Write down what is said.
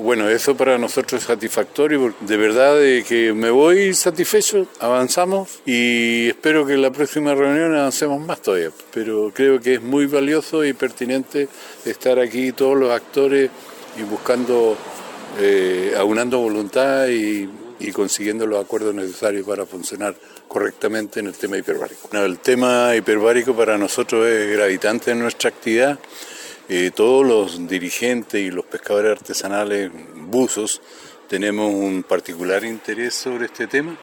Bueno, eso para nosotros es satisfactorio, de verdad que me voy satisfecho, avanzamos y espero que en la próxima reunión avancemos más todavía, pero creo que es muy valioso y pertinente estar aquí todos los actores y buscando, aunando voluntad y consiguiendo los acuerdos necesarios para funcionar correctamente en el tema hiperbárico. Bueno, el tema hiperbárico para nosotros es gravitante en nuestra actividad. Todos los dirigentes y los pescadores artesanales buzos tenemos un particular interés sobre este tema.